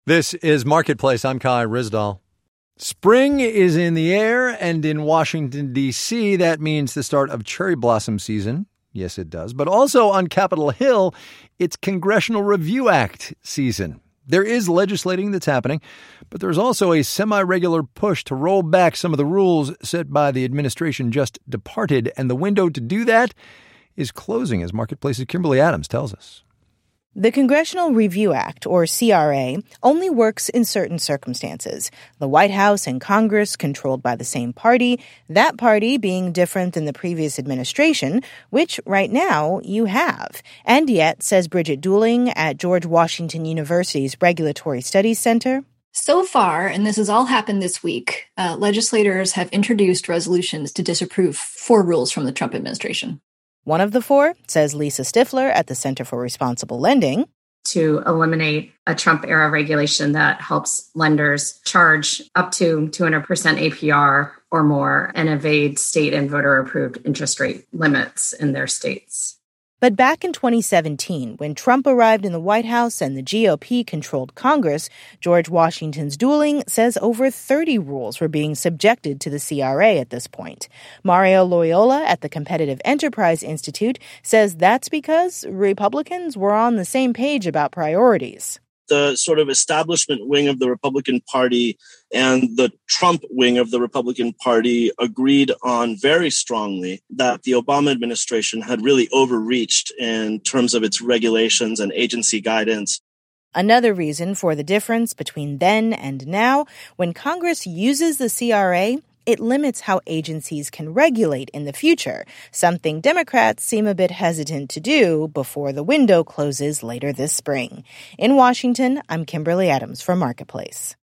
This is Marketplace. I'm Kai Ryssdal. Spring is in the air, and in Washington, D.C., that means the start of cherry blossom season. Yes, it does. But also on Capitol Hill, it's Congressional Review Act season. There is legislating that's happening, but there's also a semi-regular push to roll back some of the rules set by the administration just departed, and the window to do that is closing, as Marketplace's Kimberly Adams tells us. The Congressional Review Act, or CRA, only works in certain circumstances. The White House and Congress controlled by the same party, that party being different than the previous administration, which right now you have. And yet, says Bridget Dooling at George Washington University's Regulatory Studies Center, so far, and this has all happened this week, legislators have introduced resolutions to disapprove 4 rules from the Trump administration. One of the 4, says Lisa Stifler at the Center for Responsible Lending, to eliminate a Trump-era regulation that helps lenders charge up to 200% APR or more and evade state and voter-approved interest rate limits in their states. But back in 2017, when Trump arrived in the White House and the GOP controlled Congress, George Washington's Dooling says over 30 rules were being subjected to the CRA at this point. Mario Loyola at the Competitive Enterprise Institute says that's because Republicans were on the same page about priorities. The sort of establishment wing of the Republican Party and the Trump wing of the Republican Party agreed on very strongly that the Obama administration had really overreached in terms of its regulations and agency guidance. Another reason for the difference between then and now, when Congress uses the CRA, it limits how agencies can regulate in the future, something Democrats seem a bit hesitant to do before the window closes later this spring. In Washington, I'm Kimberly Adams for Marketplace.